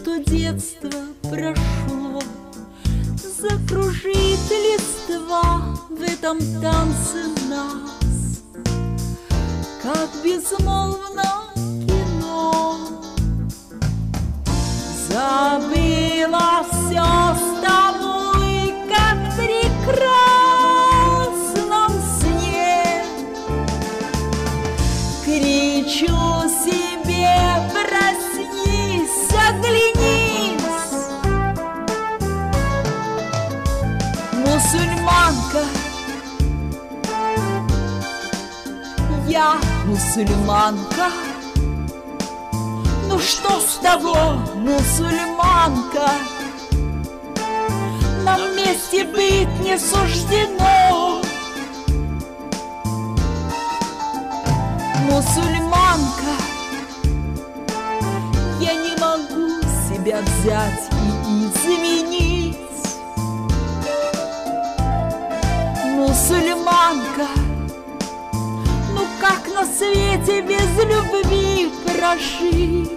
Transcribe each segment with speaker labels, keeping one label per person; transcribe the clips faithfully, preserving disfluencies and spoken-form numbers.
Speaker 1: что детство прошло, закружит листва в этом танце нас, как безмолвно кино. Забыла все с тобой, как в прекрасном сне. Кричу себе: проснись, оглянись. Мусульманка, я мусульманка. Ну что с того, мусульманка? Нам вместе быть не суждено. Мусульманка, я не могу себя взять и изменить. Мусульманка, ну как на свете без любви прожить?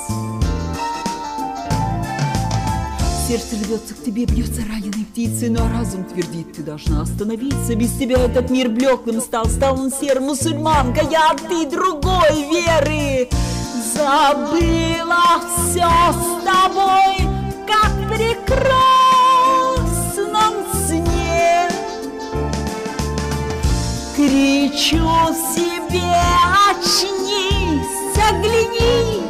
Speaker 1: Сердце рвется к тебе, бьется раненой птицей, но разум твердит: ты должна остановиться. Без тебя этот мир блеклым стал, стал он серым. Мусульманка, я, ты другой веры. Забыла все с тобой, как в прекрасном сне. Кричу себе: очнись, оглянись.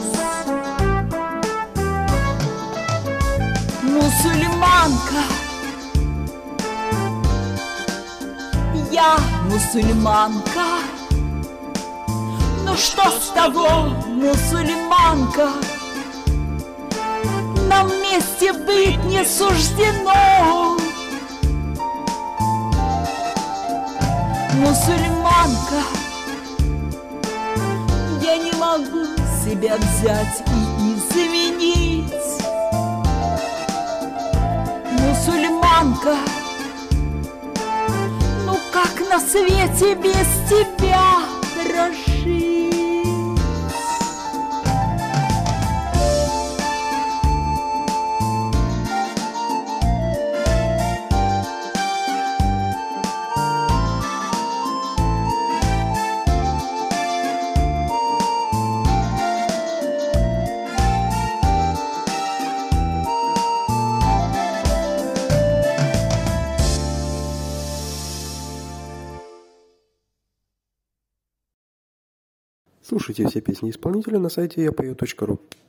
Speaker 1: Мусульманка, я мусульманка. Ну что с того, мусульманка? Нам вместе быть не суждено. Мусульманка, я не могу себя взять и изменить. Мусульманка, ну как на свете без тебя прожить?
Speaker 2: Слушайте все песни исполнителя на сайте я пою точка ру.